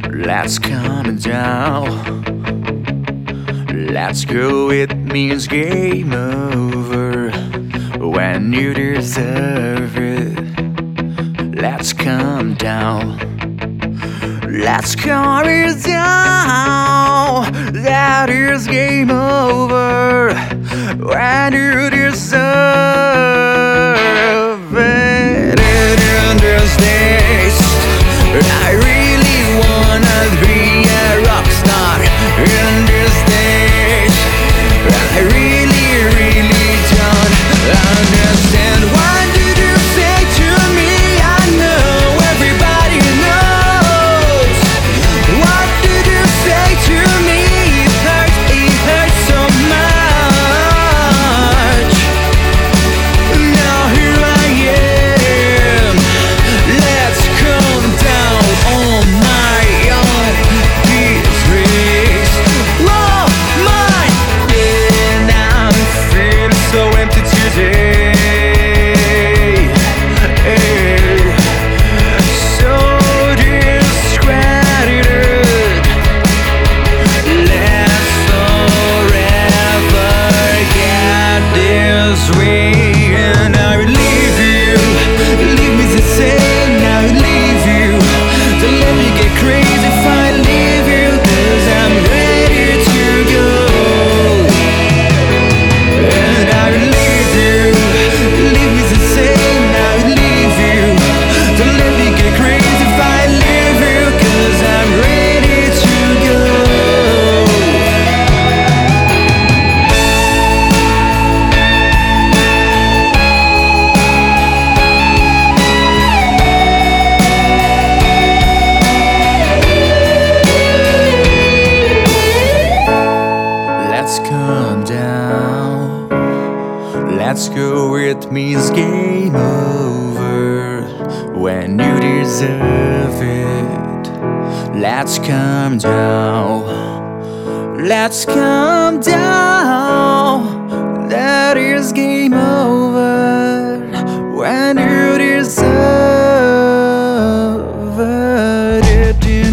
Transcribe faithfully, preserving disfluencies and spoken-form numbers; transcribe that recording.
Let's calm down. Let's go, it means game over when you deserve it. Let's calm down. Let's calm it down. That is game over when you deserve it. In this days, I really wanna be a rock star. In this days, I really, really don't understand. What did you say to me? I know everybody knows. What did you say to me? It hurts, it hurts so much. Now here I am. Let's calm down on my own disgrace. Oh my, and I feel so empty today. So discredited. Let's forever get this way. And I will leave you, leave me the same. I will leave you. Don't let me get crazy if I leave you, 'cause I'm ready to go. And I will leave you, leave me the same. I will leave you. Don't let me get crazy if I leave you, 'cause I'm ready to go. Let's calm down. Let's go, it means game over when you deserve it. Let's calm down. Let's calm down. That is game over when you deserve it. It is